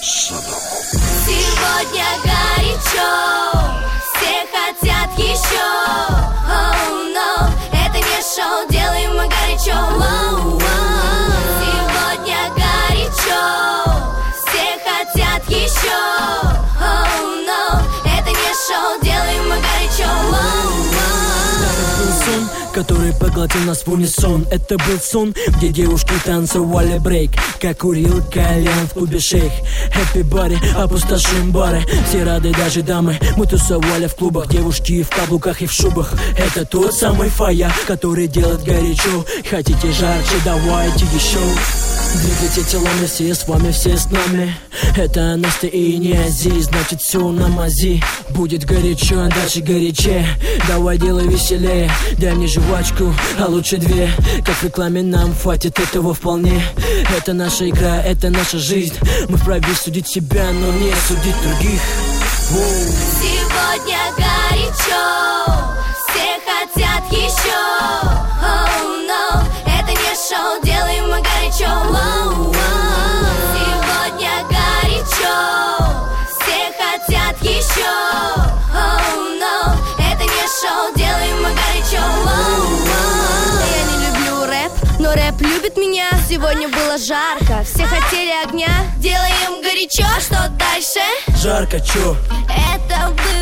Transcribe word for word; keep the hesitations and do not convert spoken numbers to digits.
Сегодня горячо, все хотят еще. Oh, no, это не шоу, делаем мы горячо. Oh, oh. Сегодня горячо, все хотят еще. Oh, no, это не шоу, делаем мы горячо. Oh, oh. Который поглотил нас в унисон. Это был сон, где девушки танцевали брейк, как курил кальян в клубе шейх. Happy body, опустошим бары, все рады, даже дамы. Мы тусовали в клубах, девушки в каблуках и в шубах. Это тот самый фая, который делает горячо. Хотите жарче, давайте еще. Двигайте телами, все с вами, все с нами. Это Настя и не Ази, значит все на мази. Будет горячо, дальше горячее. Давай делай веселее, дай мне жвачку, а лучше две. Как в рекламе нам хватит этого вполне. Это наша игра, это наша жизнь. Мы вправе судить себя, но не судить других. Воу. Сегодня горячо, все хотят еще. Oh, no, это не шоу, делаем мы горячо. Oh, oh. Сегодня горячо, все хотят еще. Oh, no, это не шоу, делаем мы горячо. Oh, oh. Я не люблю рэп, но рэп любит меня. Сегодня было жарко, все хотели огня. Делаем горячо, что дальше? Жарко, чё? Это было